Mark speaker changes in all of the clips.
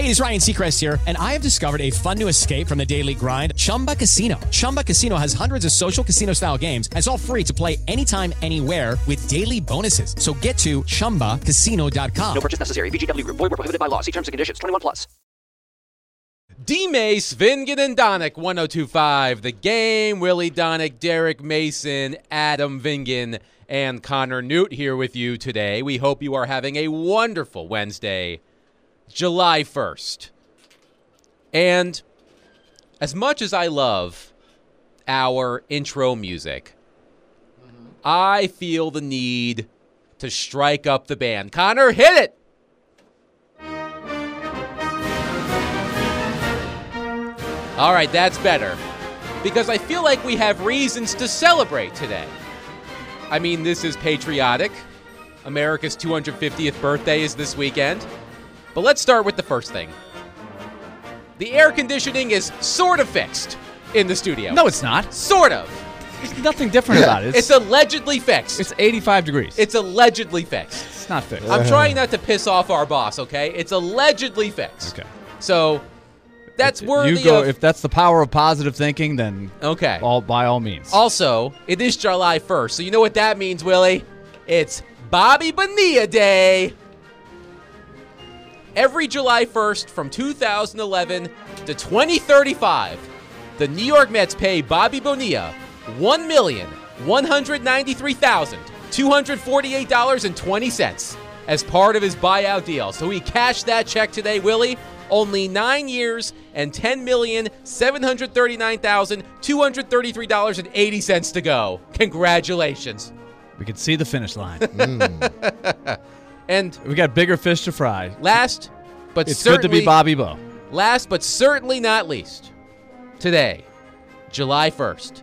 Speaker 1: Hey, it's Ryan Seacrest here, and I have discovered a fun new escape from the daily grind, Chumba Casino. Chumba Casino has hundreds of social casino-style games, and it's all free to play anytime, anywhere with daily bonuses. So get to ChumbaCasino.com.
Speaker 2: No purchase necessary. VGW Group. Void where prohibited by law. See terms and conditions. 21 plus.
Speaker 3: D-Mace, Vingan, and Donick, 102.5. The Game, Willie Donick, Derek Mason, Adam Vingan, and Connor Newt here with you today. We hope you are having a wonderful Wednesday, July 1st. And as much as I love our intro music, I feel the need to strike up the band. Connor, hit it! All right, that's better. Because I feel like we have reasons to celebrate today. I mean, this is patriotic. America's 250th birthday is this weekend. But let's start with the first thing. The air conditioning is sort of fixed in the studio.
Speaker 4: No, it's not.
Speaker 3: Sort of.
Speaker 4: There's nothing different about it.
Speaker 3: It's allegedly fixed.
Speaker 4: It's 85 degrees.
Speaker 3: It's allegedly fixed.
Speaker 4: It's not fixed.
Speaker 3: I'm trying not to piss off our boss, okay? It's allegedly fixed.
Speaker 4: Okay.
Speaker 3: So that's worthy
Speaker 4: you go,
Speaker 3: of...
Speaker 4: If that's the power of positive thinking, then
Speaker 3: okay.
Speaker 4: By all means.
Speaker 3: Also, it is July 1st, so you know what that means, Willie? It's Bobby Bonilla Day. Every July 1st from 2011 to 2035, the New York Mets pay Bobby Bonilla $1,193,248.20 as part of his buyout deal. So he cashed that check today, Willie. Only 9 years and $10,739,233.80 to go. Congratulations.
Speaker 4: We can see the finish line.
Speaker 3: And
Speaker 4: we got bigger fish to fry.
Speaker 3: Last, but
Speaker 4: it's
Speaker 3: certainly,
Speaker 4: good to be Bobby Bo.
Speaker 3: Last, but certainly not least, today, July 1st,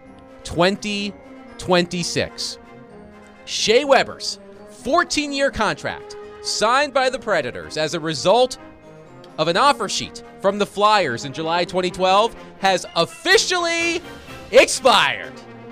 Speaker 3: 2026. Shea Weber's 14-year contract signed by the Predators as a result of an offer sheet from the Flyers in July 2012 has officially expired.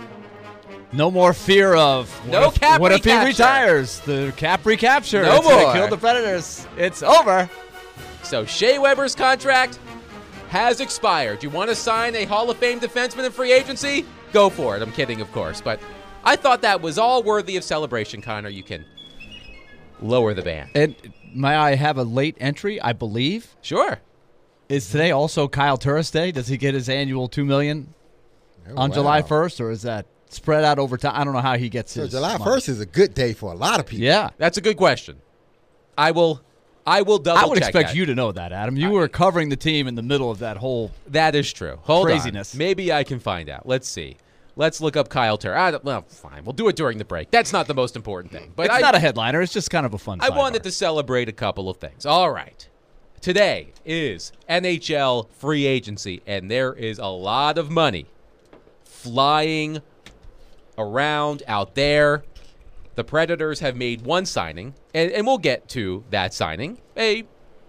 Speaker 4: No more fear of what if he retires? The cap recapture.
Speaker 3: No
Speaker 4: it's
Speaker 3: more.
Speaker 4: Gonna kill the Predators. It's over.
Speaker 3: So Shea Weber's contract has expired. You want to sign a Hall of Fame defenseman in free agency? Go for it. I'm kidding, of course. But I thought that was all worthy of celebration, Connor. You can lower the band.
Speaker 4: And may I have a late entry, I believe?
Speaker 3: Sure.
Speaker 4: Is today also Kyle Turris Day? Does he get his annual $2 million on July 1st, or is that spread out over time? I don't know how he gets his
Speaker 5: July
Speaker 4: money.
Speaker 5: 1st is a good day for a lot of people.
Speaker 4: Yeah.
Speaker 3: That's a good question. I will double check
Speaker 4: I would expect
Speaker 3: that.
Speaker 4: you to know that, Adam. You were covering the team in the middle of that whole
Speaker 3: That is true. Hold
Speaker 4: craziness.
Speaker 3: on. Maybe I can find out. Let's see. Let's look up Kyle Turris. Well, fine. We'll do it during the break. That's not the most important thing. But
Speaker 4: it's not a headliner. It's just kind of a fun
Speaker 3: I
Speaker 4: sidebar.
Speaker 3: wanted to celebrate a couple of things. All right. Today is NHL free agency, and there is a lot of money flying around out there. The Predators have made one signing, and we'll get to that signing, a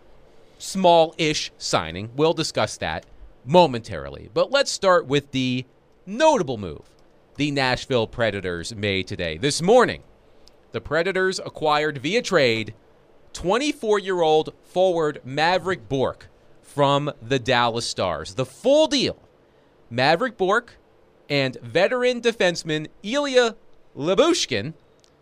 Speaker 3: small-ish signing. We'll discuss that momentarily. But let's start with the notable move the Nashville Predators made today. This morning, the Predators acquired via trade 24-year-old forward Mavrik Bourque from the Dallas Stars. The full deal. Mavrik Bourque and veteran defenseman Ilya Lyubushkin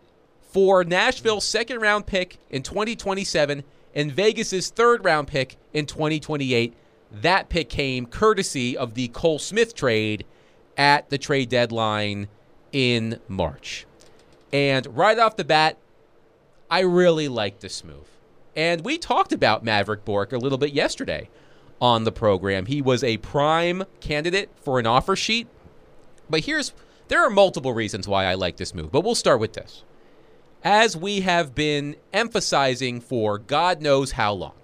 Speaker 3: for Nashville's second-round pick in 2027 and Vegas's third-round pick in 2028. That pick came courtesy of the Cole Smith trade at the trade deadline in March. And right off the bat, I really like this move. And we talked about Mavrik Bourque a little bit yesterday on the program. He was a prime candidate for an offer sheet. But there are multiple reasons why I like this move, but we'll start with this. As we have been emphasizing for God knows how long,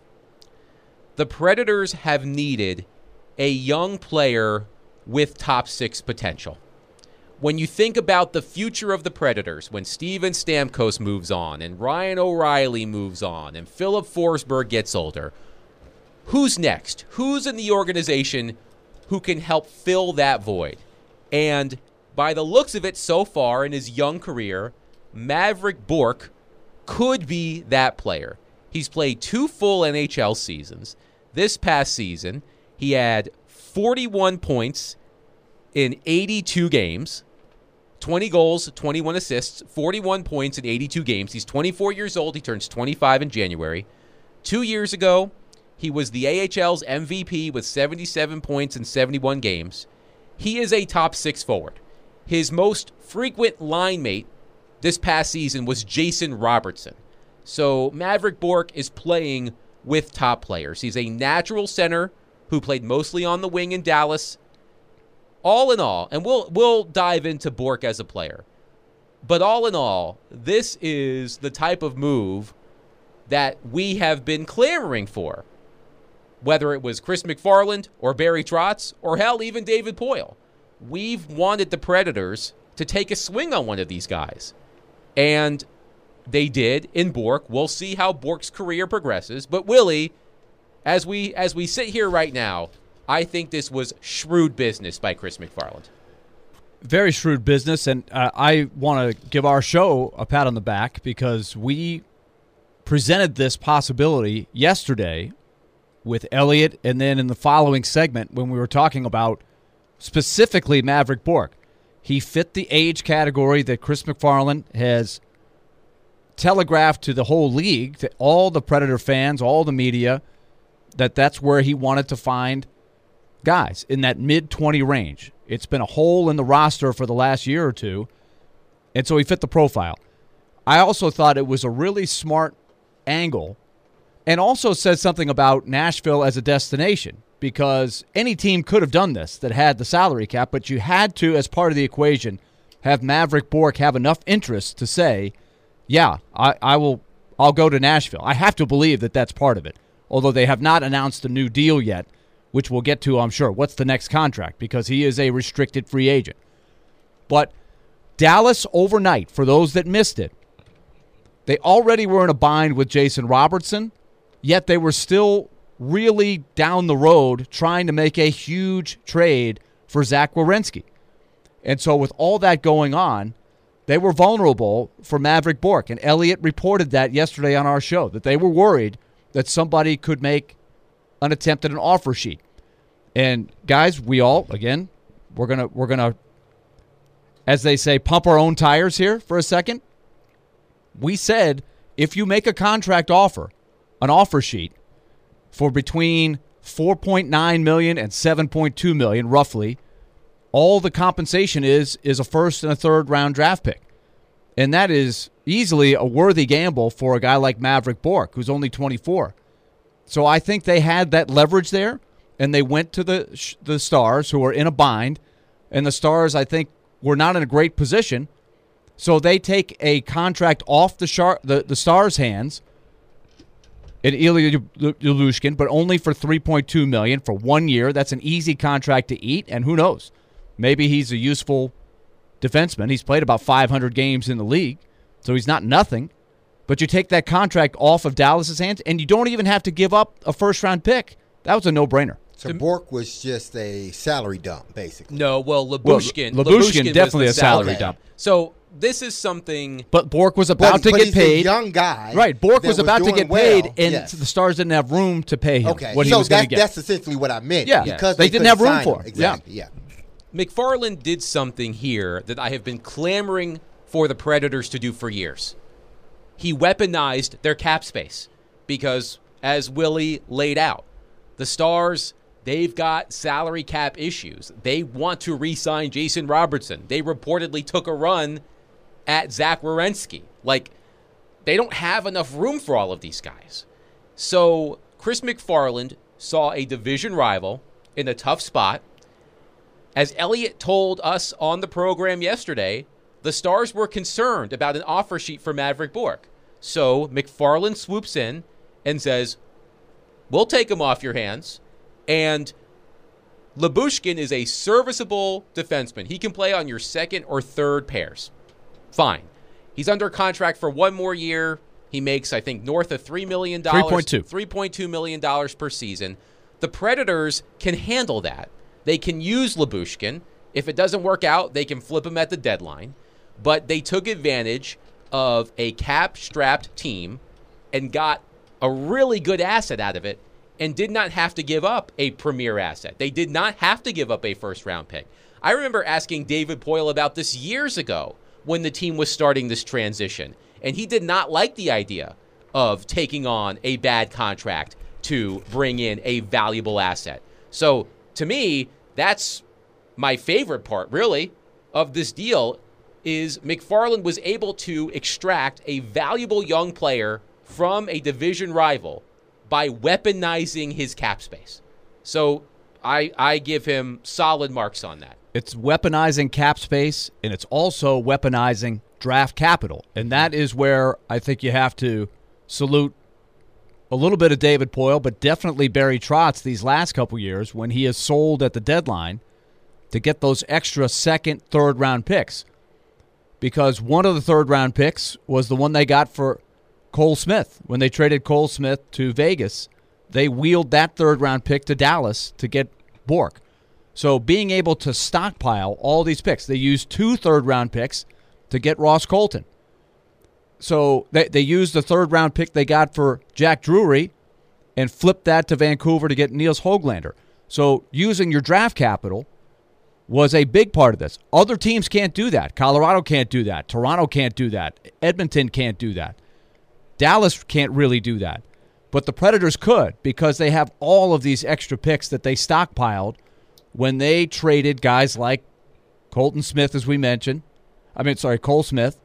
Speaker 3: the Predators have needed a young player with top six potential. When you think about the future of the Predators, when Steven Stamkos moves on and Ryan O'Reilly moves on and Philip Forsberg gets older, who's next? Who's in the organization who can help fill that void? And by the looks of it so far in his young career, Mavrik Bourque could be that player. He's played 2 full NHL seasons. this past season, he had 41 points in 82 games, 20 goals, 21 assists, 41 points in 82 games. He's 24 years old. He turns 25 in January. 2 years ago, he was the AHL's MVP with 77 points in 71 games. He is a top 6 forward. His most frequent line mate this past season was Jason Robertson. So Mavrik Bourque is playing with top players. He's a natural center who played mostly on the wing in Dallas. All in all, and we'll dive into Bourque as a player, but all in all, this is the type of move that we have been clamoring for, whether it was Chris McFarland or Barry Trotz or hell, even David Poile. We've wanted the Predators to take a swing on one of these guys, and they did in Bourque. We'll see how Bourque's career progresses, but Willie, as we sit here right now, I think this was shrewd business by Chris McFarland.
Speaker 4: Very shrewd business, and I want to give our show a pat on the back because we presented this possibility yesterday with Elliot, and then in the following segment when we were talking about specifically Mavrik Bourque. He fit the age category that Chris McFarland has telegraphed to the whole league, to all the Predator fans, all the media, that's where he wanted to find guys in that mid-20 range. It's been a hole in the roster for the last year or two, and so he fit the profile. I also thought it was a really smart angle and also said something about Nashville as a destination because any team could have done this that had the salary cap, but you had to, as part of the equation, have Mavrik Bourque have enough interest to say, yeah, I'll go to Nashville. I have to believe that that's part of it, although they have not announced a new deal yet, which we'll get to, I'm sure. What's the next contract? Because he is a restricted free agent. But Dallas overnight, for those that missed it, they already were in a bind with Jason Robertson, yet they were still really down the road trying to make a huge trade for Zach Werenski. And so with all that going on, they were vulnerable for Mavrik Bourque. And Elliot reported that yesterday on our show, that they were worried that somebody could make an attempt at an offer sheet. And guys, we all, again, we're gonna, as they say, pump our own tires here for a second. We said if you make a contract offer, an offer sheet for between $4.9 million and $7.2 million, roughly, all the compensation is a first and a third round draft pick. And that is easily a worthy gamble for a guy like Mavrik Bourque, who's only 24. So I think they had that leverage there, and they went to the Stars, who are in a bind, and the Stars, I think, were not in a great position. So they take a contract off the Stars' hands in Ilya Lyubushkin, but only for $3.2 million for 1 year. That's an easy contract to eat, and who knows? Maybe he's a useful defenseman. He's played about 500 games in the league, so he's not nothing. But you take that contract off of Dallas's hands, and you don't even have to give up a first-round pick. That was a no-brainer.
Speaker 5: So Bourque was just a salary dump, basically.
Speaker 3: No, well, Lyubushkin
Speaker 4: definitely
Speaker 3: was
Speaker 4: a salary dump.
Speaker 3: So this is something.
Speaker 4: But Bourque was about to get paid.
Speaker 5: A young guy,
Speaker 4: right? Bourque was about to get paid, and
Speaker 5: yes.
Speaker 4: the Stars didn't have room to pay him what he
Speaker 5: so
Speaker 4: was going to get.
Speaker 5: That's essentially what I meant.
Speaker 4: Yeah,
Speaker 5: because
Speaker 4: they didn't have room for
Speaker 5: him.
Speaker 4: it.
Speaker 5: Exactly. Yeah.
Speaker 3: McFarland did something here that I have been clamoring for the Predators to do for years. He weaponized their cap space because, as Willie laid out, the Stars, they've got salary cap issues. They want to re-sign Jason Robertson. They reportedly took a run at Zach Werenski. Like, they don't have enough room for all of these guys. So Chris McFarland saw a division rival in a tough spot. As Elliot told us on the program yesterday, the Stars were concerned about an offer sheet for Mavrik Bourque. So McFarland swoops in and says, we'll take him off your hands. And Lyubushkin is a serviceable defenseman. He can play on your second or third pairs. Fine. He's under contract for 1 more year. He makes, I think, north of $3 million. $3.2 million per season. The Predators can handle that. They can use Lyubushkin. If it doesn't work out, they can flip him at the deadline. But they took advantage of a cap-strapped team and got a really good asset out of it and did not have to give up a premier asset. They did not have to give up a first-round pick. I remember asking David Poyle about this years ago when the team was starting this transition, and he did not like the idea of taking on a bad contract to bring in a valuable asset. So, to me, that's my favorite part, really, of this deal is McFarland was able to extract a valuable young player from a division rival by weaponizing his cap space. So I give him solid marks on that.
Speaker 4: It's weaponizing cap space, and it's also weaponizing draft capital. And that is where I think you have to salute a little bit of David Poyle, but definitely Barry Trotz these last couple years when he has sold at the deadline to get those extra second, third-round picks. Because one of the third-round picks was the one they got for Cole Smith. When they traded Cole Smith to Vegas, they wheeled that third-round pick to Dallas to get Bork. So being able to stockpile all these picks, they used 2 third-round picks to get Ross Colton. So they used the third-round pick they got for Jack Drury and flipped that to Vancouver to get Niels Höglander. So using your draft capital was a big part of this. Other teams can't do that. Colorado can't do that. Toronto can't do that. Edmonton can't do that. Dallas can't really do that. But the Predators could because they have all of these extra picks that they stockpiled when they traded guys like Colton Smith, as we mentioned. Cole Smith.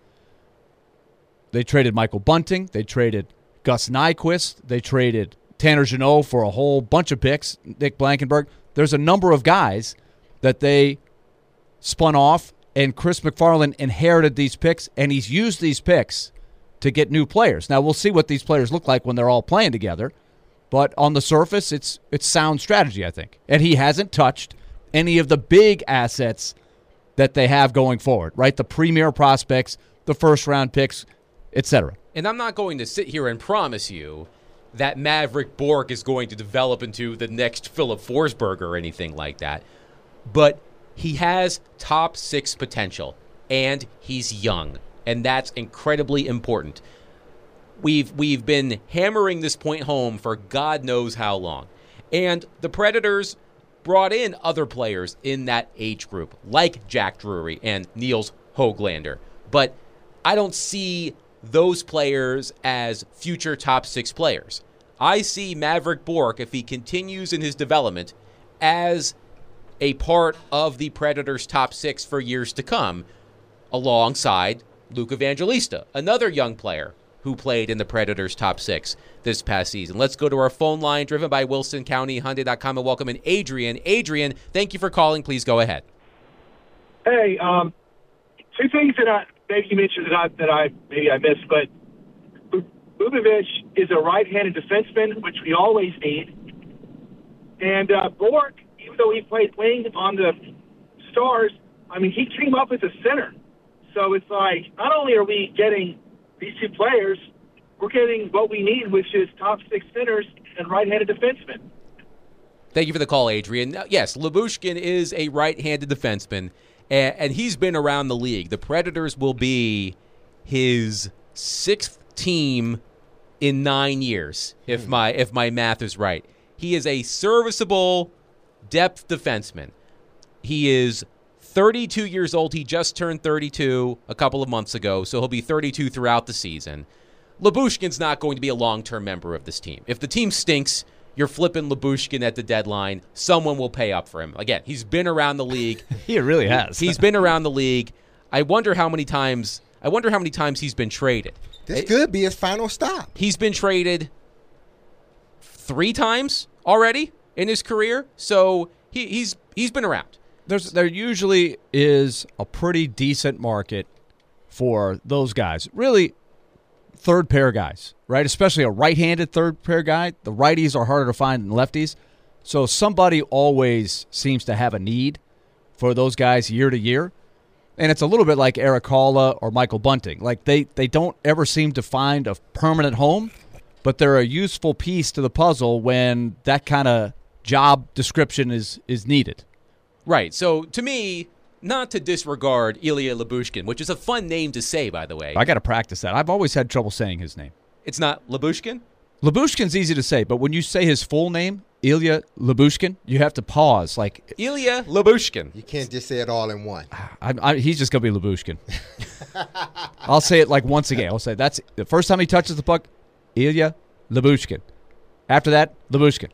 Speaker 4: They traded Michael Bunting. They traded Gus Nyquist. They traded Tanner Jeannot for a whole bunch of picks, Nick Blankenburg. There's a number of guys that they spun off, and Chris McFarland inherited these picks, and he's used these picks to get new players. Now, we'll see what these players look like when they're all playing together, but on the surface, it's sound strategy, I think. And he hasn't touched any of the big assets that they have going forward, right? The premier prospects, the first-round picks, etc.
Speaker 3: And I'm not going to sit here and promise you that Maverick Bourque is going to develop into the next Philip Forsberg or anything like that. But he has top 6 potential, and he's young, and that's incredibly important. We've been hammering this point home for God knows how long. And the Predators brought in other players in that age group, like Jack Drury and Niels Höglander. But I don't see those players as future top 6 players. I see Maverick Bourque, if he continues in his development, as a part of the Predators' top 6 for years to come, alongside Luke Evangelista, another young player who played in the Predators' top 6 this past season. Let's go to our phone line, driven by Wilson County Hyundai.com, and welcome in Adrian. Adrian, thank you for calling. Please go ahead.
Speaker 6: Hey, 2 things that maybe you mentioned that I missed, but Bubovic is a right-handed defenseman, which we always need. And Bourque, even though he playing on the Stars, he came up as a center. So it's like, not only are we getting these 2 players, we're getting what we need, which is top 6 centers and right-handed defensemen.
Speaker 3: Thank you for the call, Adrian. Now, yes, Lyubushkin is a right-handed defenseman, and he's been around the league. The Predators will be his 6th team in 9 years, if my math is right. He is a serviceable depth defenseman. He is 32 years old. He just turned 32 a couple of months ago, so he'll be 32 throughout the season. Lyubushkin's not going to be a long-term member of this team. If the team stinks, you're flipping Lyubushkin at the deadline. Someone will pay up for him. Again, he's been around the league.
Speaker 4: He really has.
Speaker 3: He's been around the league. I wonder how many times he's been traded.
Speaker 5: This could be his final stop.
Speaker 3: He's been traded 3 times already in his career, so he's been around.
Speaker 4: There usually is a pretty decent market for those guys. Really, third pair guys, right? Especially a right-handed third pair guy. The righties are harder to find than lefties. So somebody always seems to have a need for those guys year to year. And it's a little bit like Eric Halla or Michael Bunting. Like they don't ever seem to find a permanent home, but they're a useful piece to the puzzle when that kind of job description is needed.
Speaker 3: Right. So to me, not to disregard Ilya Lyubushkin, which is a fun name to say, by the way.
Speaker 4: I got to practice that. I've always had trouble saying his name.
Speaker 3: It's not Lyubushkin?
Speaker 4: Lyubushkin's easy to say, but when you say his full name, Ilya Lyubushkin, you have to pause. Like
Speaker 3: Ilya Lyubushkin.
Speaker 5: You can't just say it all in one.
Speaker 4: he's just going to be Lyubushkin. I'll say it like once again. I'll say that's the first time he touches the puck, Ilya Lyubushkin. After that, Lyubushkin.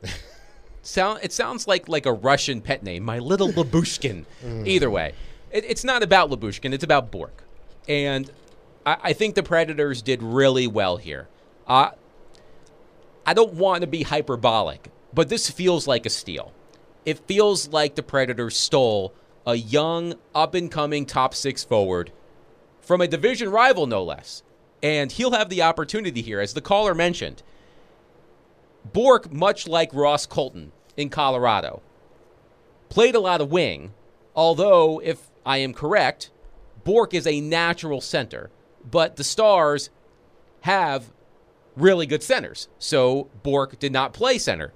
Speaker 3: It sounds like a Russian pet name, my little Lyubushkin. Either way, it's not about Lyubushkin, it's about Bourque. And I think the Predators did really well here. I don't want to be hyperbolic, but this feels like a steal. It feels like the Predators stole a young, up-and-coming top six forward from a division rival, no less. And he'll have the opportunity here, as the caller mentioned. Bourque, much like Ross Colton in Colorado, played a lot of wing, although, if I am correct, Bourque is a natural center. But the Stars have really good centers, so Bourque did not play center.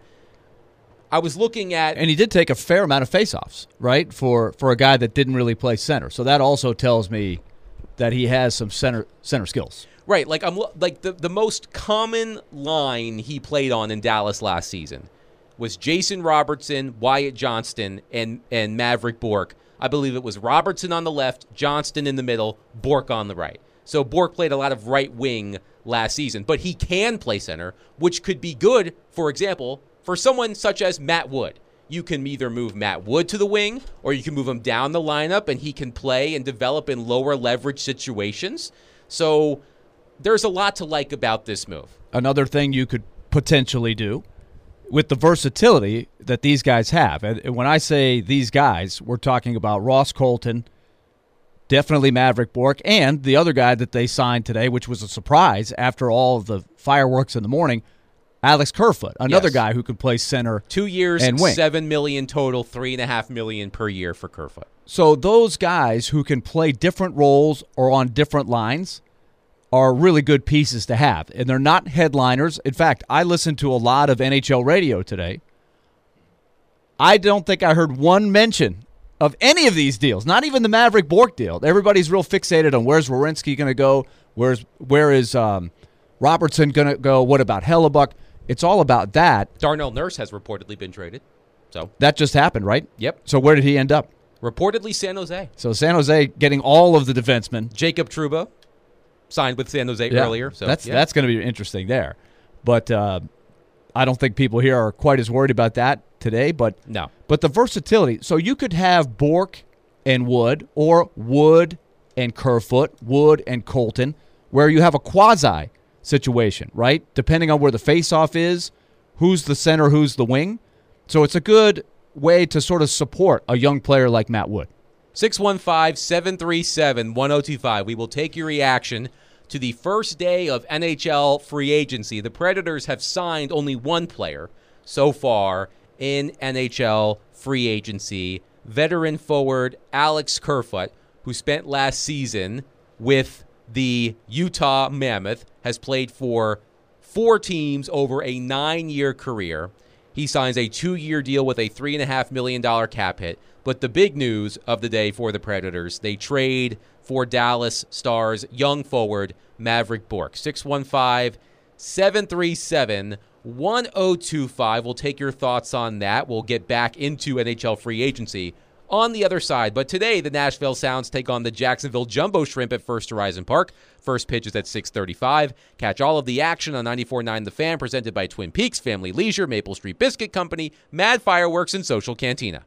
Speaker 3: I was looking at...
Speaker 4: And he did take a fair amount of faceoffs, right, for a guy that didn't really play center. So that also tells me that he has some center skills.
Speaker 3: Right, the most common line he played on in Dallas last season was Jason Robertson, Wyatt Johnston, and Maverick Bourque. I believe it was Robertson on the left, Johnston in the middle, Bourque on the right. So Bourque played a lot of right wing last season, but he can play center, which could be good, for example, for someone such as Matt Wood. You can either move Matt Wood to the wing, or you can move him down the lineup, and he can play and develop in lower leverage situations. So there's a lot to like about this move.
Speaker 4: Another thing you could potentially do with the versatility that these guys have, and when I say these guys, we're talking about Ross Colton, definitely Maverick Bourque, and the other guy that they signed today, which was a surprise after all of the fireworks in the morning, Alex Kerfoot, another guy who could play center
Speaker 3: 2 years,
Speaker 4: and wing.
Speaker 3: $7 million total, $3.5 million per year for Kerfoot.
Speaker 4: So those guys who can play different roles or on different lines are really good pieces to have, and they're not headliners. In fact, I listened to a lot of NHL radio today. I don't think I heard one mention of any of these deals, not even the Maverick Bourque deal. Everybody's real fixated on where's Werenski going to go, where is Robertson going to go, what about Hellebuck? It's all about that.
Speaker 3: Darnell Nurse has reportedly been traded. So
Speaker 4: that just happened, right?
Speaker 3: Yep.
Speaker 4: So where did he end up?
Speaker 3: Reportedly San Jose.
Speaker 4: So San Jose getting all of the defensemen.
Speaker 3: Jacob Trouba signed with San Jose earlier. So
Speaker 4: that's going to be interesting there. But I don't think people here are quite as worried about that today. But
Speaker 3: no.
Speaker 4: But the versatility. So you could have Bourque and Wood, or Wood and Kerfoot, Wood and Colton, where you have a quasi situation, right? Depending on where the faceoff is, who's the center, who's the wing. So it's a good way to sort of support a young player like Matt Wood.
Speaker 3: 615-737-1025. We will take your reaction to the first day of NHL free agency. The Predators have signed only one player so far in NHL free agency, veteran forward Alex Kerfoot, who spent last season with the Utah Mammoth, has played for 4 teams over a 9-year career. He signs a 2-year deal with a $3.5 million cap hit. But the big news of the day for the Predators, they trade for Dallas Stars young forward Maverick Bourque. 615-737-1025. We'll take your thoughts on that. We'll get back into NHL free agency on the other side. But today, the Nashville Sounds take on the Jacksonville Jumbo Shrimp at First Horizon Park. First pitch is at 6:35. Catch all of the action on 94.9 The Fan, presented by Twin Peaks, Family Leisure, Maple Street Biscuit Company, Mad Fireworks, and Social Cantina.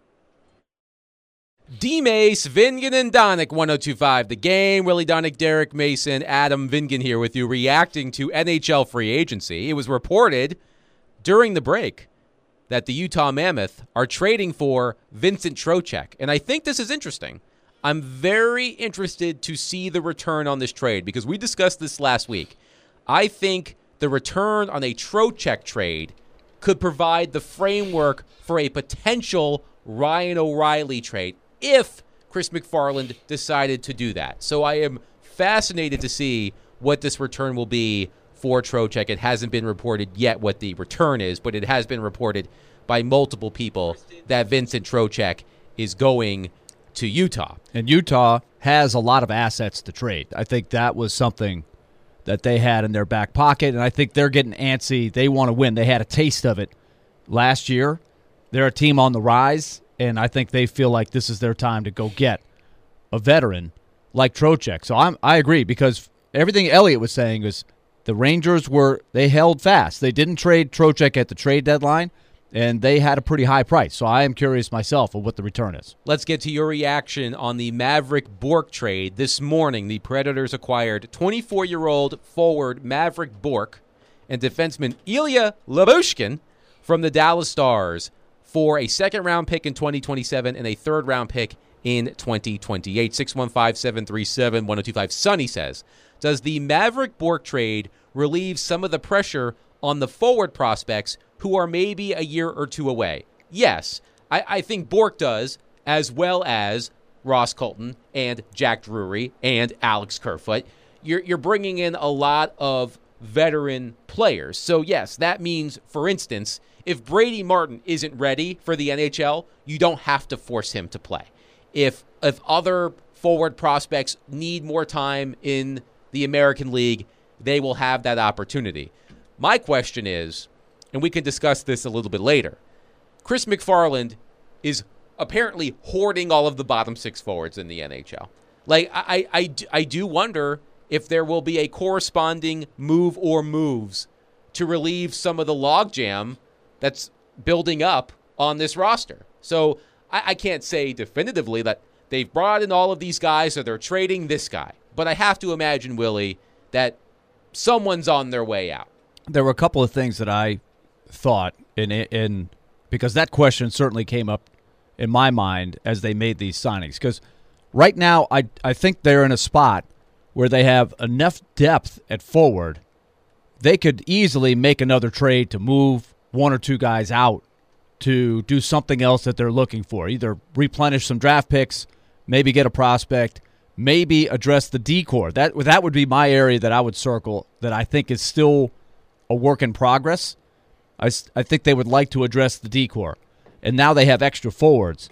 Speaker 3: D-Mace, Vingan, and Donick, 102.5 The Game. Willie Donick, Derek Mason, Adam Vingan here with you, reacting to NHL free agency. It was reported during the break that the Utah Mammoth are trading for Vincent Trocheck. And I think this is interesting. I'm very interested to see the return on this trade because we discussed this last week. I think the return on a Trocheck trade could provide the framework for a potential Ryan O'Reilly trade if Chris McFarland decided to do that. So I am fascinated to see what this return will be for Trocheck. It hasn't been reported yet what the return is, but it has been reported by multiple people that Vincent Trocheck is going to Utah.
Speaker 4: And Utah has a lot of assets to trade. I think that was something that they had in their back pocket, and I think they're getting antsy. They want to win. They had a taste of it last year. They're a team on the rise, and I think they feel like this is their time to go get a veteran like Trocheck. So I agree, because everything Elliott was saying was the Rangers they held fast. They didn't trade Trocheck at the trade deadline, and they had a pretty high price. So I am curious myself of what the return is.
Speaker 3: Let's get to your reaction on the Maverick Bourque trade. This morning, the Predators acquired 24-year-old forward Maverick Bourque and defenseman Ilya Lyubushkin from the Dallas Stars for a second-round pick in 2027 and a third-round pick in 2028. 615-737-1025. Sonny says, does the Maverick Bourque trade relieve some of the pressure on the forward prospects who are maybe a year or two away? Yes, I think Bourque does, as well as Ross Colton and Jack Drury and Alex Kerfoot. You're bringing in a lot of veteran players. So, yes, that means, for instance, if Brady Martin isn't ready for the NHL, you don't have to force him to play. If other forward prospects need more time in the American League, they will have that opportunity. My question is, and we can discuss this a little bit later, Chris McFarland is apparently hoarding all of the bottom six forwards in the NHL. Like, I do wonder if there will be a corresponding move or moves to relieve some of the logjam that's building up on this roster. So I can't say definitively that they've brought in all of these guys or they're trading this guy. But I have to imagine, Willie, that someone's on their way out.
Speaker 4: There were a couple of things that I thought, in because that question certainly came up in my mind as they made these signings. Because right now, I think they're in a spot where they have enough depth at forward. They could easily make another trade to move one or two guys out to do something else that they're looking for. Either replenish some draft picks, maybe get a prospect, maybe address the D-core. That would be my area that I would circle that I think is still a work in progress. I think they would like to address the D-core. And now they have extra forwards.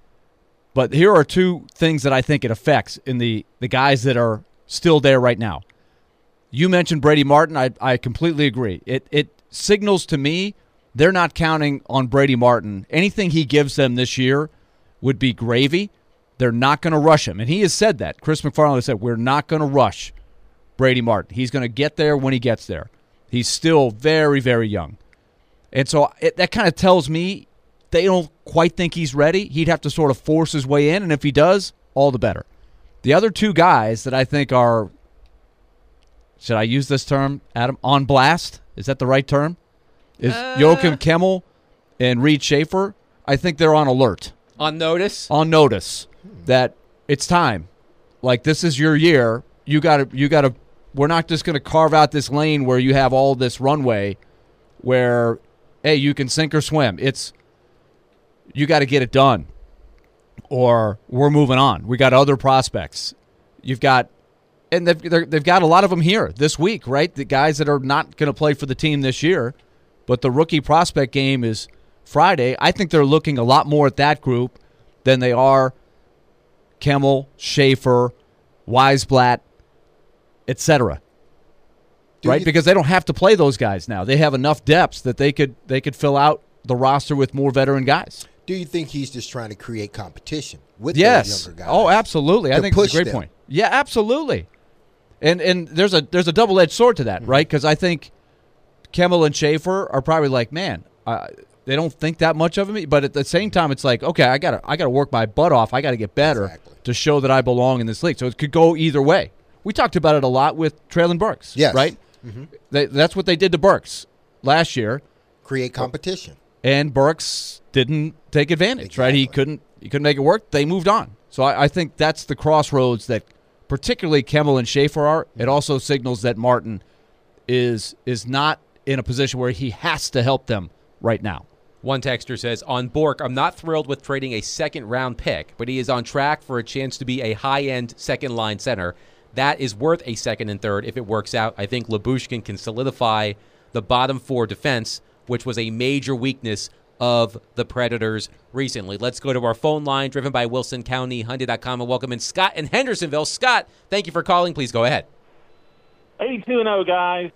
Speaker 4: But here are two things that I think it affects in the guys that are still there right now. You mentioned Brady Martin. I completely agree. It signals to me they're not counting on Brady Martin. Anything he gives them this year would be gravy. They're not going to rush him. And he has said that. Chris McFarland has said, we're not going to rush Brady Martin. He's going to get there when he gets there. He's still very, very young. And so that kind of tells me they don't quite think he's ready. He'd have to sort of force his way in, and if he does, all the better. The other two guys that I think are, should I use this term, Adam, on blast? Is that the right term? Is Joachim Kemmel and Reed Schaefer? I think they're on alert.
Speaker 3: On notice?
Speaker 4: On notice that it's time. Like, this is your year. You got to. We're not just going to carve out this lane where you have all this runway where, hey, you can sink or swim. It's, you got to get it done, or we're moving on. We got other prospects. You've got, and they've got a lot of them here this week, right? The guys that are not going to play for the team this year, but the rookie prospect game is Friday. I think they're looking a lot more at that group than they are Kemmel, Schaefer, Weisblatt, etc. Right? Because they don't have to play those guys now. They have enough depth that they could fill out the roster with more veteran guys.
Speaker 5: Do you think he's just trying to create competition with those younger guys?
Speaker 4: Oh, absolutely. I think it's a great point. Yeah, absolutely. And there's a double-edged sword to that, right? Because I think Kemmel and Schaefer are probably like, man, they don't think that much of me, but at the same time, it's like, okay, I gotta work my butt off. I gotta get better to show that I belong in this league. So it could go either way. We talked about it a lot with Traylon Burks, right? Mm-hmm. That's what they did to Burks last year.
Speaker 5: Create competition.
Speaker 4: And Burks didn't take advantage, right? He couldn't make it work. They moved on. So I think that's the crossroads that particularly Kemmel and Schaefer are. It also signals that Martin is not in a position where he has to help them right now.
Speaker 3: One texter says, on Bourque, I'm not thrilled with trading a second-round pick, but he is on track for a chance to be a high-end second-line center. That is worth a second and third if it works out. I think Lyubushkin can solidify the bottom four defense, which was a major weakness of the Predators recently. Let's go to our phone line, driven by Wilson County, Hyundai.com, and welcome in Scott in Hendersonville. Scott, thank you for calling. Please go ahead.
Speaker 7: 82-0, guys.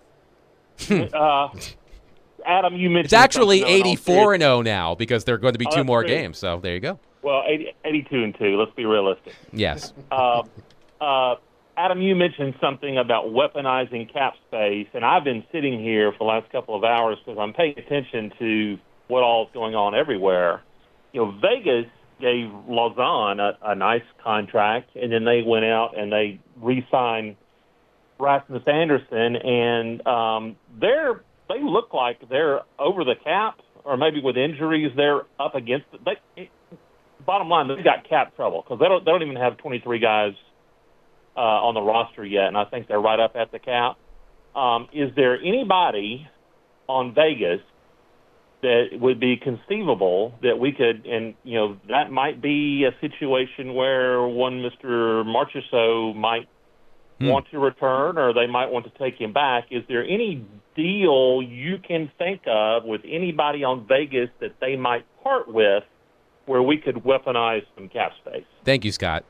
Speaker 7: Adam, you mentioned
Speaker 3: It's actually
Speaker 7: something on
Speaker 3: 84-0 now because there are going to be two
Speaker 7: that's
Speaker 3: more
Speaker 7: great.
Speaker 3: games. So there you go.
Speaker 7: Well, 82-2. Let's be realistic.
Speaker 3: Yes.
Speaker 7: Adam, you mentioned something about weaponizing cap space, and I've been sitting here for the last couple of hours because I'm paying attention to what all is going on everywhere. Vegas gave Lausanne a nice contract, and then they went out and they re-signed Rasmus Anderson, and they look like they're over the cap, or maybe with injuries they're up against it. Bottom line, they've got cap trouble because they don't even have 23 guys on the roster yet, and I think they're right up at the cap. Is there anybody on Vegas that would be conceivable that we could, and that might be a situation where one Mr. Marchessault might want to return, or they might want to take him back. Is there any deal you can think of with anybody on Vegas that they might part with where we could weaponize some cap space?
Speaker 3: Thank you, Scott.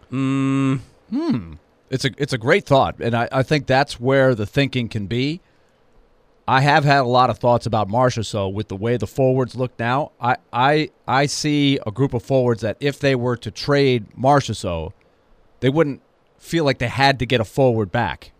Speaker 4: It's a great thought, and I think that's where the thinking can be. I have had a lot of thoughts about Marchessault with the way the forwards look now. I see a group of forwards that if they were to trade Marchessault, they wouldn't feel like they had to get a forward back.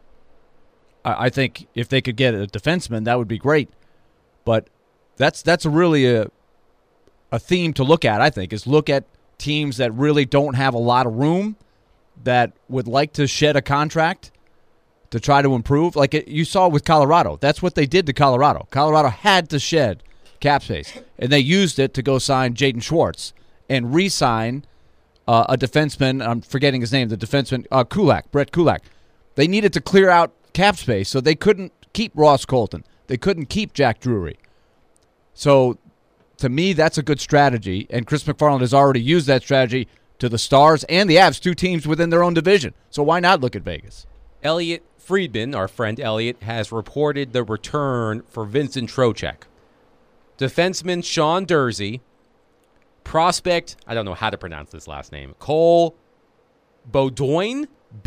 Speaker 4: I think if they could get a defenseman, that would be great. But that's really a theme to look at, I think, is look at teams that really don't have a lot of room, that would like to shed a contract to try to improve. Like you saw with Colorado. That's what they did to Colorado. Colorado had to shed cap space, and they used it to go sign Jaden Schwartz and re-sign a defenseman. I'm forgetting his name, the defenseman, Brett Kulak. They needed to clear out cap space, so they couldn't keep Ross Colton. They couldn't keep Jack Drury. So to me, that's a good strategy, and Chris McFarland has already used that strategy to the Stars and the Avs, two teams within their own division. So why not look at Vegas?
Speaker 3: Elliot Friedman, our friend Elliot, has reported the return for Vincent Trocheck. Defenseman Sean Durzi, prospect, I don't know how to pronounce this last name, Cole Beaudoin,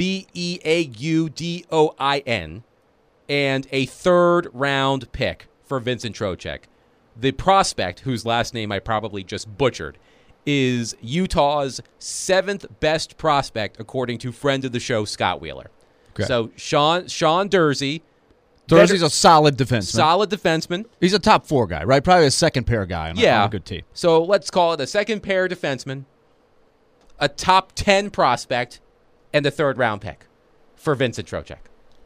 Speaker 3: Beaudoin, and a third-round pick for Vincent Trocheck. The prospect, whose last name I probably just butchered, is Utah's seventh best prospect, according to friend of the show, Scott Wheeler. Okay. So Sean Durzi.
Speaker 4: Durzi's a solid defenseman.
Speaker 3: Solid defenseman.
Speaker 4: He's a top four guy, right? Probably a second pair guy on a good team.
Speaker 3: So let's call it a second pair defenseman, a top 10 prospect, and a third-round pick for Vincent Trocheck.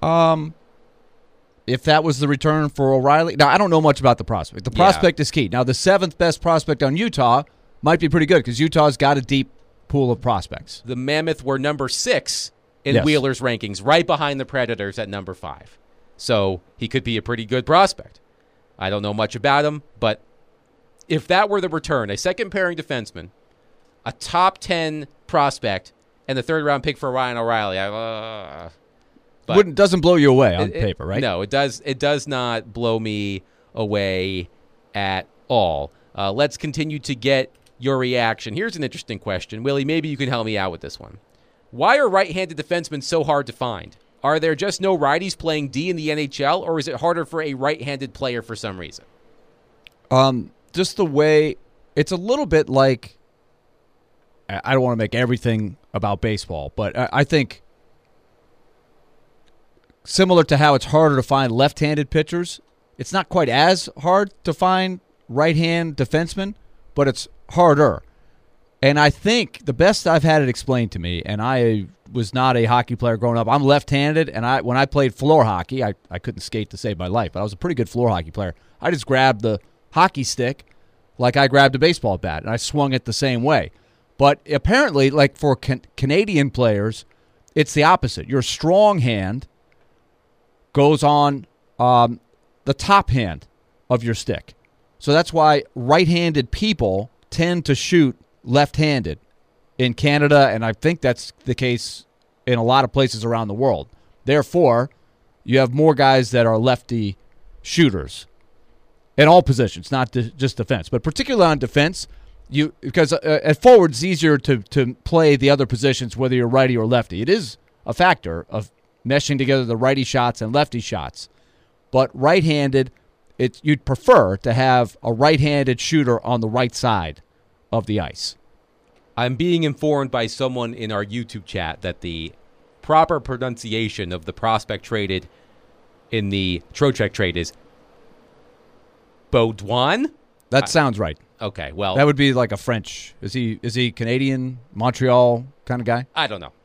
Speaker 4: If that was the return for O'Reilly. Now, I don't know much about the prospect. The prospect is key. Now, the seventh best prospect on Utah might be pretty good because Utah's got a deep pool of prospects.
Speaker 3: The Mammoth were number 6 in Wheeler's rankings, right behind the Predators at number 5. So he could be a pretty good prospect. I don't know much about him, but if that were the return, a second-pairing defenseman, a top 10 prospect, and the third-round pick for Ryan O'Reilly,
Speaker 4: doesn't blow you away on paper, right?
Speaker 3: No, it does. It does not blow me away at all. Let's continue to get your reaction. Here's an interesting question. Willie, maybe you can help me out with this one. Why are right-handed defensemen so hard to find? Are there just no righties playing D in the NHL, or is it harder for a right-handed player for some reason?
Speaker 4: Just the way it's a little bit like, I don't want to make everything about baseball, but I think similar to how it's harder to find left-handed pitchers, it's not quite as hard to find right-hand defensemen, but it's harder. And I think the best I've had it explained to me, and I was not a hockey player growing up. I'm left-handed, and when I played floor hockey, I couldn't skate to save my life, but I was a pretty good floor hockey player. I just grabbed the hockey stick like I grabbed a baseball bat, and I swung it the same way. But apparently, like for Canadian players, it's the opposite. Your strong hand goes on the top hand of your stick. So that's why right-handed people tend to shoot left-handed in Canada, and I think that's the case in a lot of places around the world. Therefore, you have more guys that are lefty shooters in all positions, not just defense. But particularly on defense, because at forward it's easier to play the other positions, whether you're righty or lefty. It is a factor of meshing together the righty shots and lefty shots. But right-handed, you'd prefer to have a right-handed shooter on the right side of the ice.
Speaker 3: I'm being informed by someone in our YouTube chat that the proper pronunciation of the prospect traded in the Trocheck trade is Baudouin?
Speaker 4: That sounds right.
Speaker 3: Okay, well,
Speaker 4: that would be like a French. Is he Canadian, Montreal kind of guy?
Speaker 3: I don't know.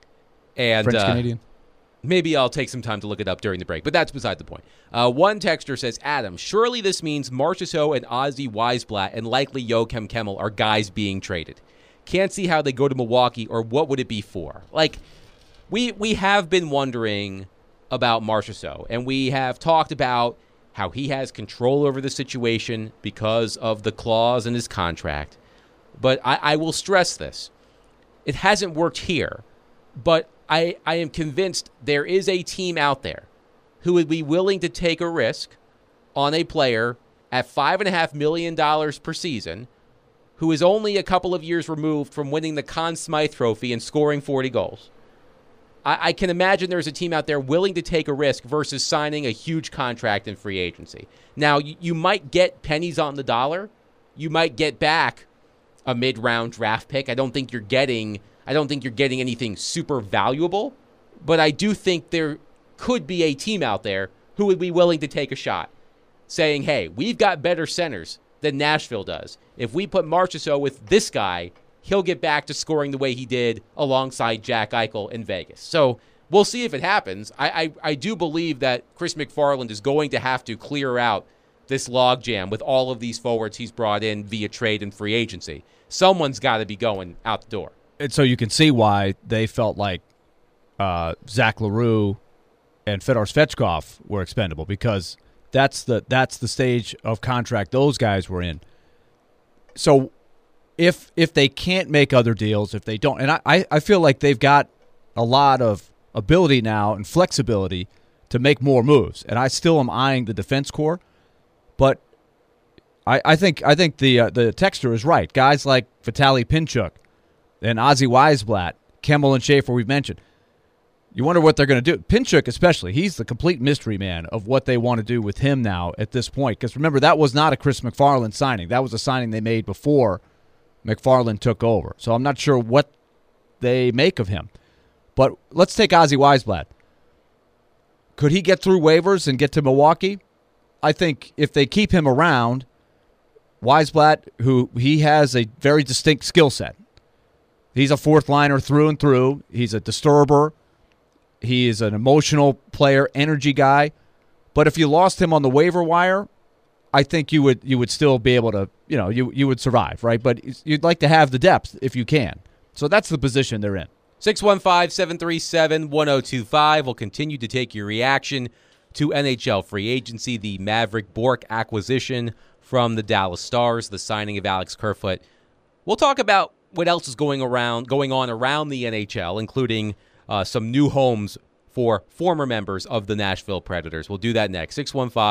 Speaker 3: And
Speaker 4: French Canadian.
Speaker 3: Maybe I'll take some time to look it up during the break, but that's beside the point. One texter says, Adam, surely this means Marchessault and Ozzy Weisblatt and likely Joachim Kemmel are guys being traded. Can't see how they go to Milwaukee, or what would it be for? Like, we have been wondering about Marchessault, and we have talked about how he has control over the situation because of the clause in his contract. But I will stress this. It hasn't worked here, but I am convinced there is a team out there who would be willing to take a risk on a player at $5.5 million per season who is only a couple of years removed from winning the Conn Smythe Trophy and scoring 40 goals. I can imagine there's a team out there willing to take a risk versus signing a huge contract in free agency. Now, you might get pennies on the dollar. You might get back a mid-round draft pick. I don't think you're getting anything super valuable, but I do think there could be a team out there who would be willing to take a shot, saying, hey, we've got better centers than Nashville does. If we put Marchessault with this guy, he'll get back to scoring the way he did alongside Jack Eichel in Vegas. So we'll see if it happens. I do believe that Chris McFarland is going to have to clear out this logjam with all of these forwards he's brought in via trade and free agency. Someone's got to be going out the door.
Speaker 4: And so you can see why they felt like Zach LaRue and Fedor Svechkov were expendable, because that's the stage of contract those guys were in. So if they can't make other deals, if they don't, and I feel like they've got a lot of ability now and flexibility to make more moves, and I still am eyeing the defense core, but I think the texter is right. Guys like Vitaly Pinchuk and Ozzy Weisblatt, Kemmel and Schaefer we've mentioned. You wonder what they're going to do. Pinchuk especially, he's the complete mystery man of what they want to do with him now at this point. Because remember, that was not a Chris McFarland signing. That was a signing they made before McFarland took over. So I'm not sure what they make of him. But let's take Ozzy Weisblatt. Could he get through waivers and get to Milwaukee? I think if they keep him around, Weisblatt, who he has a very distinct skill set. He's a fourth liner through and through. He's a disturber. He is an emotional player, energy guy. But if you lost him on the waiver wire, I think you would still be able to, you would survive, right? But you'd like to have the depth if you can. So that's the position they're in.
Speaker 3: 615-737-1025. We'll continue to take your reaction to NHL free agency, the Maverick Bourque acquisition from the Dallas Stars, the signing of Alex Kerfoot. We'll talk about what else is going on around the NHL, including some new homes for former members of the Nashville Predators. We'll do that next.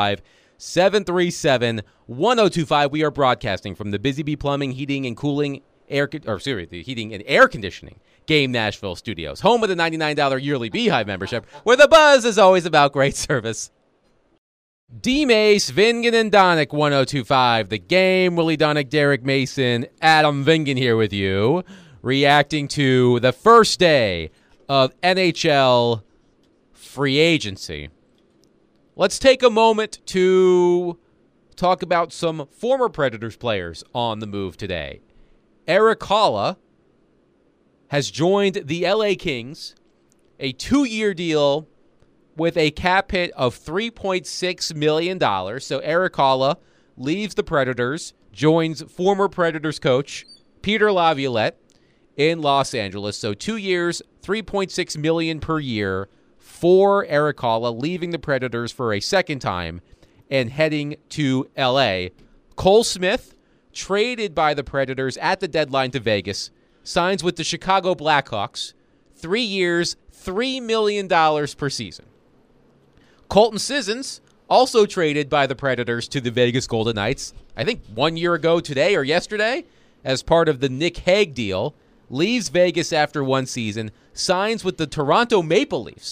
Speaker 3: 615-737-1025. We are broadcasting from the Busy Bee Plumbing, Heating and the Heating and Air Conditioning Game Nashville Studios, home of the $99 yearly Beehive membership, where the buzz is always about great service. D-Mace, Vingan and Donick, 1025. The Game, Willie Donick, Derek Mason, Adam Vingan here with you, reacting to the first day of NHL free agency. Let's take a moment to talk about some former Predators players on the move today. Erik Haula has joined the LA Kings, a 2-year deal with a cap hit of $3.6 million. So Erik Haula leaves the Predators, joins former Predators coach Peter Laviolette in Los Angeles. So 2 years, $3.6 million per year for Erik Haula, leaving the Predators for a second time and heading to L.A. Cole Smith, traded by the Predators at the deadline to Vegas, signs with the Chicago Blackhawks, 3 years, $3 million per season. Colton Sissons, also traded by the Predators to the Vegas Golden Knights, I think 1 year ago today or yesterday, as part of the Nick Hague deal, leaves Vegas after one season, signs with the Toronto Maple Leafs,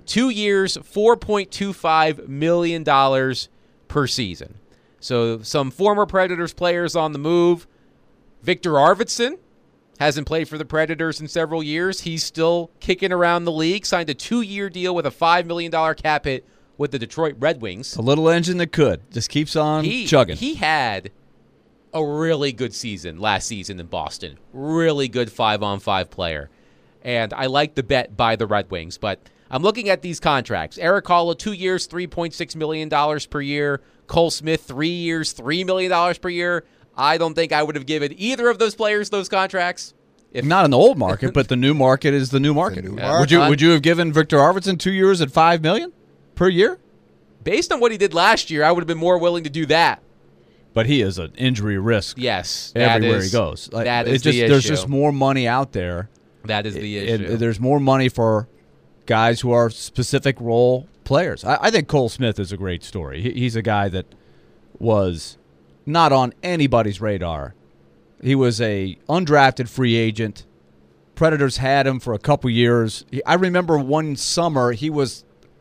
Speaker 3: 2 years, $4.25 million per season. So some former Predators players on the move. Victor Arvidsson hasn't played for the Predators in several years. He's still kicking around the league. Signed a 2-year deal with a $5 million cap hit with the Detroit Red Wings.
Speaker 4: A little engine that could. Just keeps on chugging.
Speaker 3: He had a really good season last season in Boston. Really good 5-on-5 player. And I like the bet by the Red Wings. But I'm looking at these contracts. Erik Haula, 2 years, $3.6 million per year. Cole Smith, 3 years, $3 million per year. I don't think I would have given either of those players those contracts.
Speaker 4: Not in the old market, but the new market is the new market. Would you have given Victor Arvidsson 2 years at $5 million per year?
Speaker 3: Based on what he did last year, I would have been more willing to do that.
Speaker 4: But he is an injury risk.
Speaker 3: Yes,
Speaker 4: everywhere he goes.
Speaker 3: That is the issue.
Speaker 4: There's just more money out there.
Speaker 3: That is the issue.
Speaker 4: There's more money for guys who are specific role players. I think Cole Smith is a great story. He's a guy that was not on anybody's radar. He was a undrafted free agent. Predators had him for a couple years. I remember one summer he was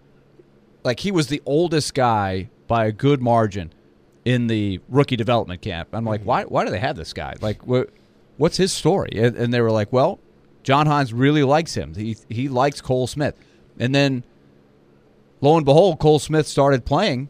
Speaker 4: the oldest guy by a good margin in the rookie development camp. I'm like, why do they have this guy? Like, what's his story? And they were like, well, John Hynes really likes him. He likes Cole Smith. And then, lo and behold, Cole Smith started playing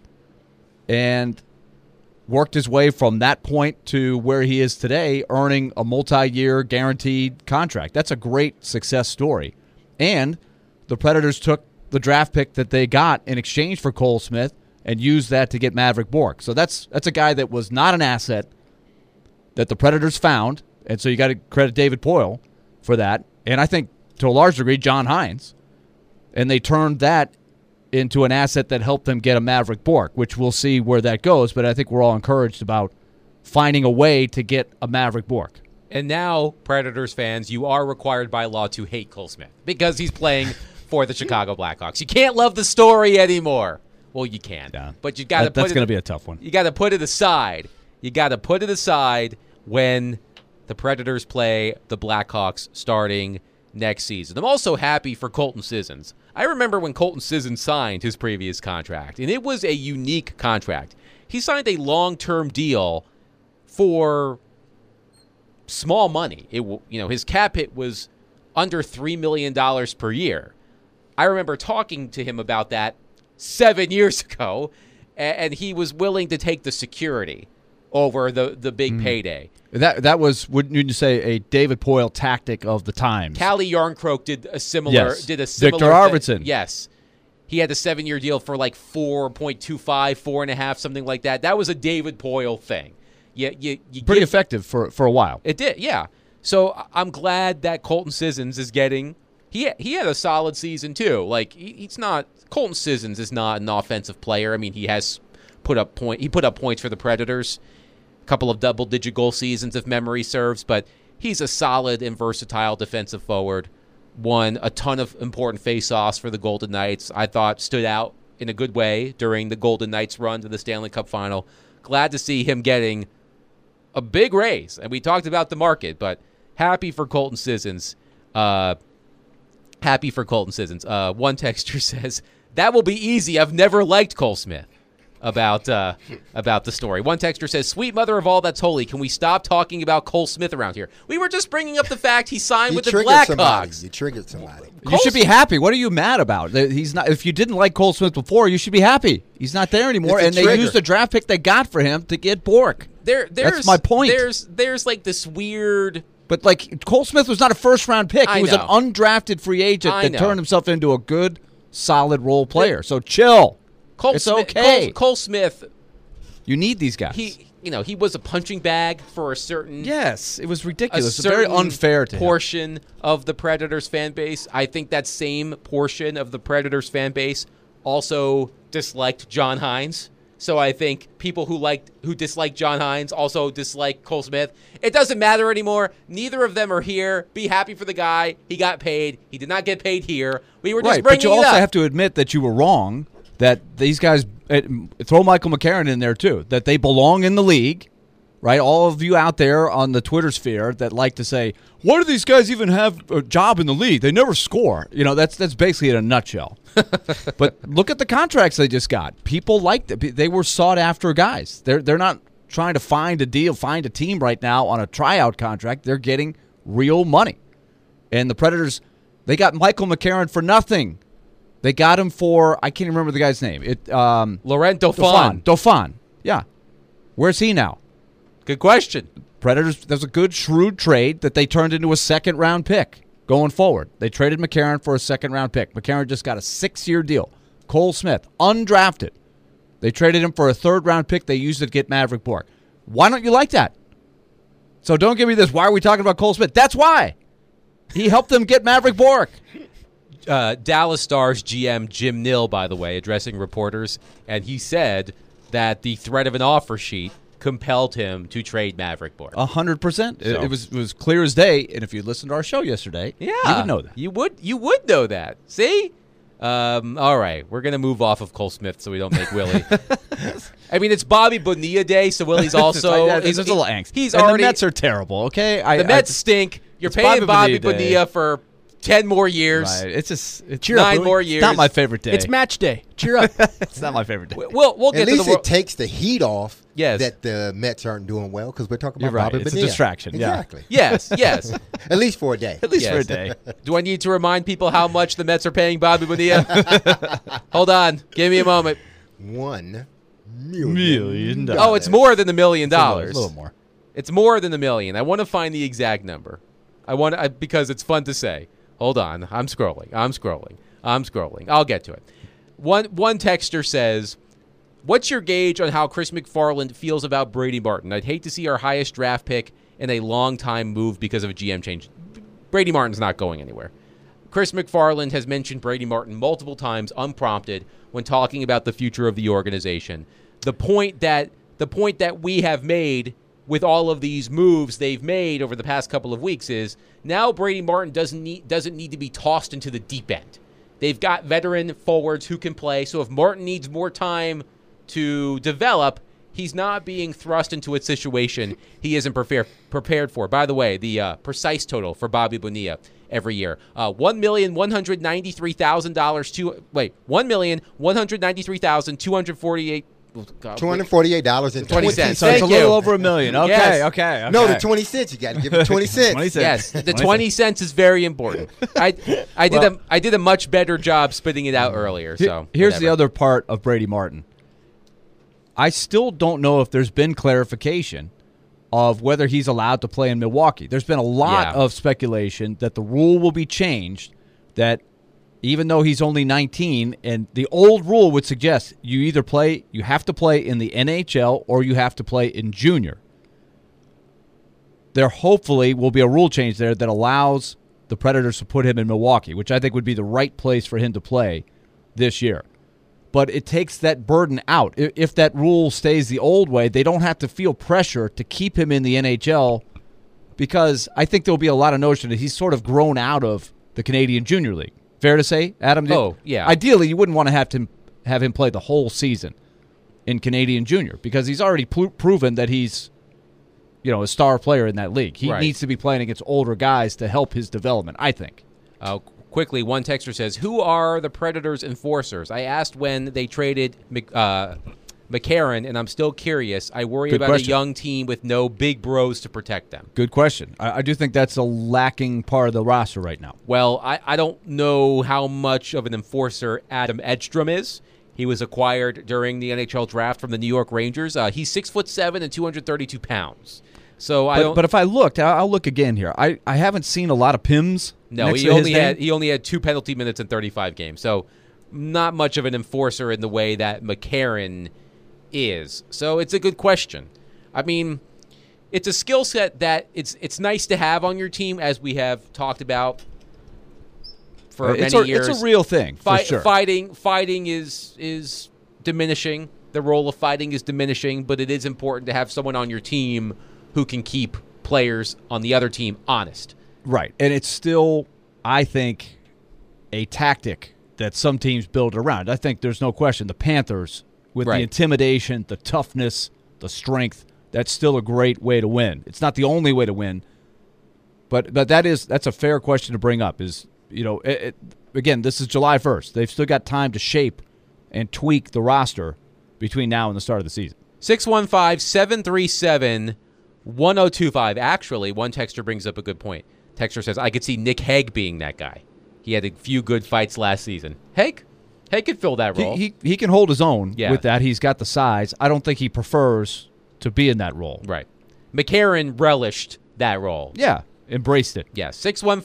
Speaker 4: and worked his way from that point to where he is today, earning a multi-year guaranteed contract. That's a great success story. And the Predators took the draft pick that they got in exchange for Cole Smith and used that to get Mavrik Bourque. So that's a guy that was not an asset that the Predators found, and so you got to credit David Poile for that. And I think, to a large degree, John Hynes. And they turned that into an asset that helped them get a Mavrik Bourque, which we'll see where that goes, but I think we're all encouraged about finding a way to get a Mavrik Bourque.
Speaker 3: And now, Predators fans, you are required by law to hate Cole Smith because he's playing for the Chicago Blackhawks. You can't love the story anymore. Well, you can, but you got to.
Speaker 4: That's going to be a tough one.
Speaker 3: You got to put it aside. You got to put it aside when the Predators play the Blackhawks starting next season. I'm also happy for Colton Sissons. I remember when Colton Sissons signed his previous contract, and it was a unique contract. He signed a long-term deal for small money. His cap hit was under $3 million per year. I remember talking to him about that 7 years ago, and he was willing to take the security over the big payday.
Speaker 4: That was, wouldn't you say, a David Poile tactic of the times?
Speaker 3: Calle Jarnkrok did a similar.
Speaker 4: Yes. Victor Arvidsson.
Speaker 3: Yes, he had a 7-year deal for like 4.25, 4.5, something like that. That was a David Poile thing. You
Speaker 4: pretty effective for a while.
Speaker 3: It did, yeah. So I'm glad that Colton Sissons is getting. He had a solid season too. Like he's not. Colton Sissons is not an offensive player. I mean, he has put up points for the Predators. A couple of double-digit goal seasons, if memory serves, but he's a solid and versatile defensive forward. Won a ton of important face-offs for the Golden Knights. I thought stood out in a good way during the Golden Knights' run to the Stanley Cup Final. Glad to see him getting a big raise. And we talked about the market, but happy for Colton Sissons. One texter says, that will be easy. I've never liked Cole Smith. About the story. One texter says, sweet mother of all that's holy, can we stop talking about Cole Smith around here? We were just bringing up the fact he signed with the Blackhawks.
Speaker 5: You triggered somebody.
Speaker 4: You should be happy. What are you mad about? He's not. If you didn't like Cole Smith before, you should be happy. He's not there anymore, and they used the draft pick they got for him to get Bourque. That's my point.
Speaker 3: There's like this weird.
Speaker 4: But like Cole Smith was not a first-round pick. He was an undrafted free agent that turned himself into a good, solid role player. So chill. It's okay.
Speaker 3: Cole Smith.
Speaker 4: You need these guys.
Speaker 3: He was a punching bag for a certain.
Speaker 4: Yes, it was ridiculous. Very unfair to
Speaker 3: portion of the Predators fan base. I think that same portion of the Predators fan base also disliked John Hynes. So I think people who dislike John Hynes also dislike Cole Smith. It doesn't matter anymore. Neither of them are here. Be happy for the guy. He got paid. He did not get paid here. We were just bringing it up.
Speaker 4: But you also have to admit that you were wrong. That these guys, throw Michael McCarron in there too, that they belong in the league, right? All of you out there on the Twitter sphere that like to say, why do these guys even have a job in the league? They never score. That's basically in a nutshell. But look at the contracts they just got. People liked it. They were sought after guys. They're not trying to find a deal, find a team right now on a tryout contract. They're getting real money. And the Predators, they got Michael McCarron for nothing. They got him for, I can't remember the guy's name.
Speaker 3: Laurent Dauphin.
Speaker 4: Dauphin. Yeah. Where's he now?
Speaker 3: Good question.
Speaker 4: Predators, that was a good, shrewd trade that they turned into a second-round pick going forward. They traded McCarron for a second-round pick. McCarron just got a 6-year deal. Cole Smith, undrafted. They traded him for a third-round pick. They used it to get Maverick Bourque. Why don't you like that? So don't give me this, why are we talking about Cole Smith? That's why. He helped them get Maverick Bourque.
Speaker 3: Dallas Stars GM Jim Nill, by the way, addressing reporters, and he said that the threat of an offer sheet compelled him to trade Maverick Bourque.
Speaker 4: 100%. It was clear as day, and if you listened to our show yesterday, you would know that.
Speaker 3: You would know that. See? All right, we're going to move off of Cole Smith so we don't make Willie. I mean, it's Bobby Bonilla Day, so Willie's also...
Speaker 4: There's a little angst.
Speaker 3: He's already,
Speaker 4: the Mets are terrible, okay?
Speaker 3: The Mets stink. You're paying Bobby Bonilla for 10 more years.
Speaker 4: Right. It's
Speaker 3: 9 more years.
Speaker 4: It's not my favorite day.
Speaker 8: It's match day. Cheer up.
Speaker 4: It's not my favorite day.
Speaker 3: We'll get
Speaker 5: At least
Speaker 3: to the
Speaker 5: it takes the heat off
Speaker 3: Yes.
Speaker 5: that the Mets aren't doing well because we're talking
Speaker 4: You're
Speaker 5: about
Speaker 4: right.
Speaker 5: Bobby
Speaker 4: It's
Speaker 5: Bonilla.
Speaker 4: a distraction.
Speaker 5: Exactly.
Speaker 3: Yes.
Speaker 5: At least for a day.
Speaker 4: At least
Speaker 3: Yes.
Speaker 4: for a day.
Speaker 3: Do I need to remind people how much the Mets are paying Bobby Bonilla? Hold on. Give me a moment.
Speaker 5: $1
Speaker 4: $1 million.
Speaker 3: Oh, it's more than $1 million.
Speaker 4: A little more.
Speaker 3: It's more than $1 million. I want to find the exact number. Because it's fun to say. Hold on. I'm scrolling. I'll get to it. One texter says, what's your gauge on how Chris McFarland feels about Brady Martin? I'd hate to see our highest draft pick in a long-time move because of a GM change. Brady Martin's not going anywhere. Chris McFarland has mentioned Brady Martin multiple times unprompted when talking about the future of the organization. The point that we have made with all of these moves they've made over the past couple of weeks is now Brady Martin doesn't need to be tossed into the deep end. They've got veteran forwards who can play, so if Martin needs more time to develop, he's not being thrust into a situation he isn't prepared for. By the way, the precise total for Bobby Bonilla every year, $1,193,248.
Speaker 5: $248.20.
Speaker 4: So it's a little over $1 million. Okay,
Speaker 3: Yes.
Speaker 4: okay.
Speaker 5: No, the 20 cents. You got to give it 20 cents.
Speaker 4: 20 cents.
Speaker 3: Yes, the 20 cents is very important. I did a much better job spitting it out earlier. So
Speaker 4: here's the other part of Brady Martin. I still don't know if there's been clarification of whether he's allowed to play in Milwaukee. There's been a lot of speculation that the rule will be changed, that even though he's only 19, and the old rule would suggest you have to play in the NHL or you have to play in junior. There hopefully will be a rule change there that allows the Predators to put him in Milwaukee, which I think would be the right place for him to play this year. But it takes that burden out. If that rule stays the old way, they don't have to feel pressure to keep him in the NHL, because I think there'll be a lot of notion that he's sort of grown out of the Canadian Junior League. Fair to say, Adam?
Speaker 3: Oh, yeah.
Speaker 4: Ideally, you wouldn't want to have him play the whole season in Canadian Junior, because he's already proven that he's, a star player in that league. He needs to be playing against older guys to help his development, I think.
Speaker 3: Quickly, one texter says, who are the Predators' enforcers? I asked when they traded McCarron, and I'm still curious. I worry about a young team with no big bros to protect them.
Speaker 4: Good question. I do think that's a lacking part of the roster right now.
Speaker 3: Well, I don't know how much of an enforcer Adam Edstrom is. He was acquired during the NHL draft from the New York Rangers. He's 6'7" and 232 pounds. So
Speaker 4: But if I looked, I'll look again here. I haven't seen a lot of PIMs.
Speaker 3: No, he only had 2 penalty minutes in 35 games. So not much of an enforcer in the way that McCarron is. So it's a good question. I mean, it's a skill set that it's nice to have on your team, as we have talked about for many years.
Speaker 4: It's a real thing, for sure.
Speaker 3: Fighting is diminishing. The role of fighting is diminishing, but it is important to have someone on your team who can keep players on the other team honest.
Speaker 4: Right. And it's still, I think, a tactic that some teams build around. I think there's no question the Panthers, with the intimidation, the toughness, the strength, that's still a great way to win. It's not the only way to win, but that's a fair question to bring up. Is, again, this is July 1st. They've still got time to shape and tweak the roster between now and the start of the season.
Speaker 3: 615-737-1025. Actually, one texter brings up a good point. Texter says, I could see Nick Hague being that guy. He had a few good fights last season. Hague could fill that role.
Speaker 4: He can hold his own with that. He's got the size. I don't think he prefers to be in that role.
Speaker 3: Right. McCarron relished that role.
Speaker 4: Yeah, embraced it.
Speaker 3: Yeah,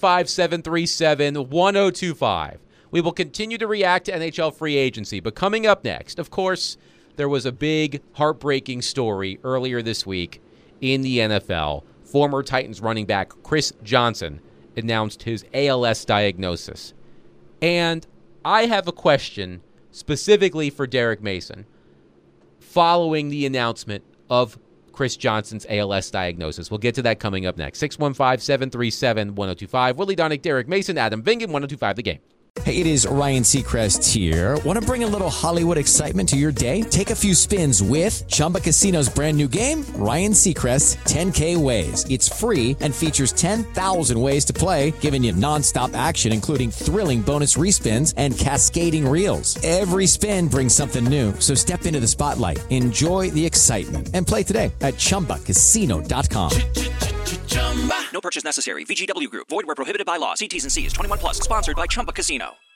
Speaker 3: 615-737-1025. We will continue to react to NHL free agency, but coming up next, of course, there was a big, heartbreaking story earlier this week in the NFL. Former Titans running back Chris Johnson announced his ALS diagnosis. And I have a question specifically for Derek Mason following the announcement of Chris Johnson's ALS diagnosis. We'll get to that coming up next. 615-737-1025. Willie Donick, Derek Mason, Adam Vingan, 1025 The Game.
Speaker 1: Hey, it is Ryan Seacrest here. Want to bring a little Hollywood excitement to your day? Take a few spins with Chumba Casino's brand new game, Ryan Seacrest's 10K Ways. It's free and features 10,000 ways to play, giving you nonstop action, including thrilling bonus respins and cascading reels. Every spin brings something new, so step into the spotlight, enjoy the excitement, and play today at ChumbaCasino.com.
Speaker 2: No purchase necessary. VGW Group. Void where prohibited by law. See T's and C's. 21 plus. Sponsored by Chumba Casino.